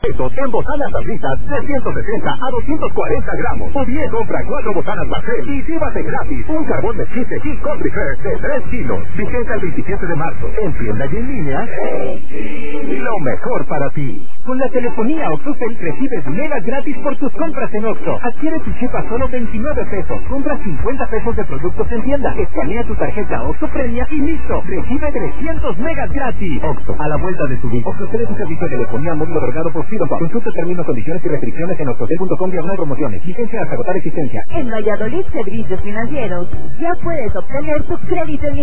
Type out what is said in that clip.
pesos en botanas sabritas de 160 a 240 gramos. O bien compra 4 botanas Barcel y llévate gratis un carbón de chiste y Country Fair de 3 kilos. Vigente el 27 de marzo. En tienda y en línea. Lo mejor para ti. Con la telefonía OxxoCell recibes megas gratis por tus compras en Oxxo. Adquiere tu chip a solo 29 pesos. Compra 50 pesos de productos en tienda. Escanea tu tarjeta Oxxo Premia y listo. Recibe 300 megas gratis. Oxxo, a la vuelta de tu vida. OxxoCell es un servicio de telefonía móvil otorgado por Freedom Pop. Consulta términos, condiciones y restricciones en oxxocell.com/promociones. Licencia hasta agotar existencia. En Valladolid Servicios Financieros ya puedes obtener tus créditos